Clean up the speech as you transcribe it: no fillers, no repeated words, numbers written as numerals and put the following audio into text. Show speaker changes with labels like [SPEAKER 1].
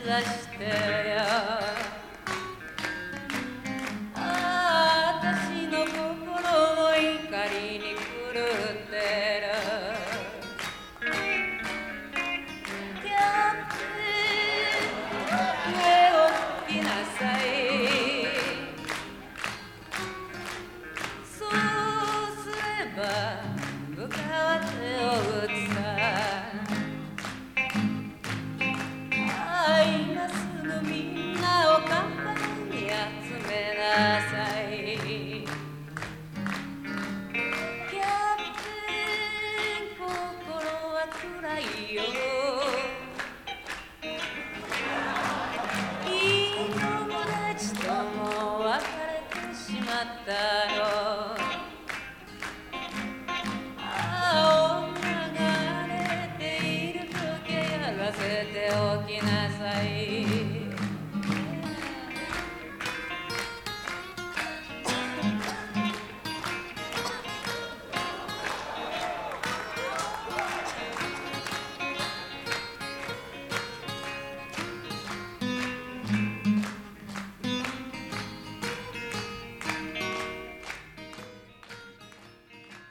[SPEAKER 1] ざしてよ。私の心も怒りに狂ってる。キャプテン上を向きなさい。そうすれば部下は手を打つさ。今すぐみんなを看板に集めなさい。キャプテン心は暗いよ。いい友達とも別れてしまったよ。女が荒れている時やらせておきなさい。